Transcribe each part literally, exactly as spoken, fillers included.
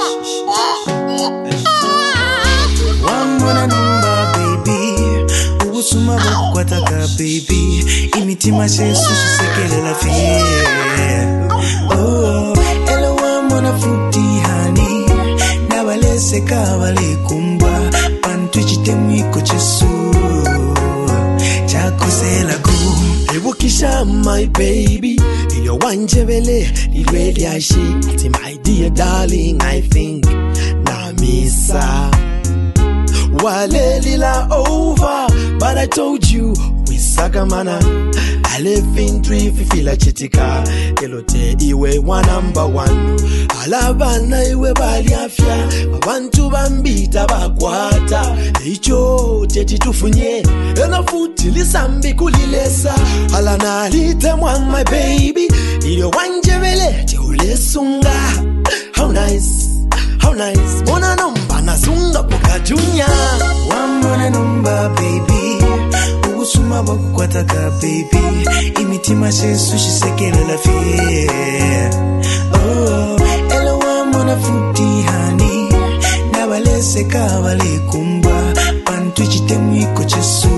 Wamona numba baby, ubusuma bakwataka baby, imitima sensu shisekele la fie. Oh, ela wamona futi hani, na wale seka wale kumba, pantu chitemwiko chesu, chako sela ku. Ebukisha my baby, iyo wanjebele, nilweli ashi, ati my dear darling, I think, na misa. Wale lila over, but I told you, we sagamana. I live in three fifila chitika, elote iwe one number one. Alabana iwe bali afya, abantu bambita bakwata. Icho teti tufunye, ena futi lisambi kulilesa. Alana lite mwa my baby, iyo wanjebele, che ulesunga. How nice, how nice, mona numba na sunga poka junya. Wamona numba baby, ubusuma bakwataka baby, imitima sensu shisekele la fie. Oh, ela wamona futi hani, na wale seka wale kumba, pantu chitemwiko chesu,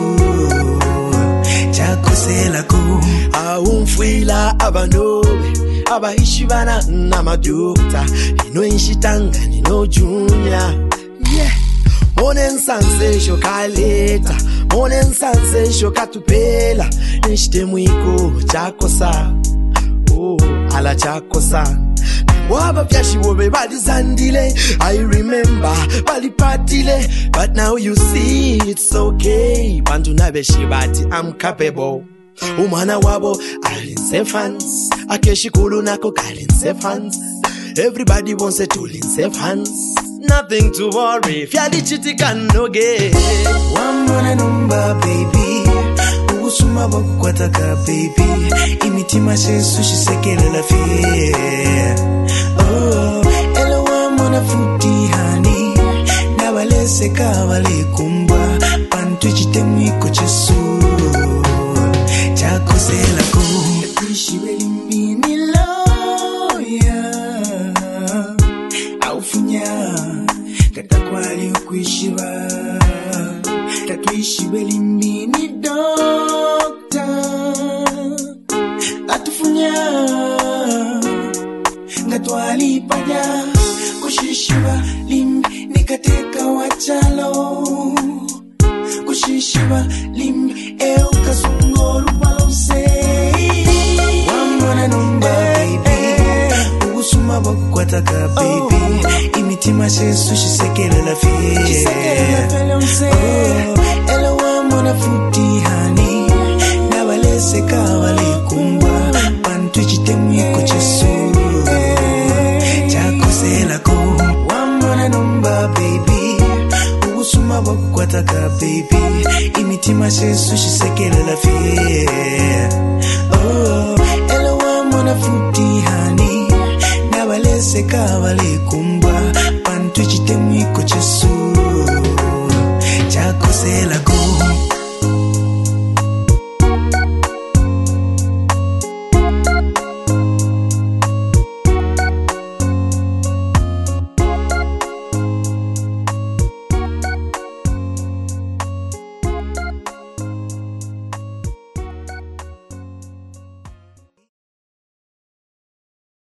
chako sela ku. Aumfwila abanobe, abahishibana na madukta, nino inshitanga nino junya. Yeah, monen sanse shokaleta, monen sanse shokatupela, nishtemwiko chakosa, oh ala chakosa. Waba vyashi wobe bali zandile, I remember bali patile, but now you see it's okay. Bantu nabeshi bati I'm capable. Umana wabo are in safe hands, akeshi kulu nako kali in safe hands. Everybody wants a tool in safe hands. Nothing to worry, fyali chitika noge. Wamona numba baby, ubusuma bakwataka baby, imitima sensu shisekele la fie. Oh, ela wamona futi hani, na wale seka wale kumba, pantu chitemwiko chesu, chako sela ku. Kuishi welimi ni loya, aufunya, katakwali ukuishiba. Katuishi welimi ni dokta, atufunya, ngatwali panya. Kushishiba limbi nikateka wachalo, kushishiba limbi eo kasungolu palose. Wamona numba baby, ubusuma bakwataka baby, imitima sensu shisekele la fie. Oh, ela wamona futi hani, na wale seka wale kumba, pantu chitemwiko chesu, chako sela ku. Wamona numba baby, ubusuma bakwataka baby, imitima sensu shisekele la fie. Oh, ela wamona futi hani, na wale seka wale kumba, pantu chitemwiko chesu, chako sela ku.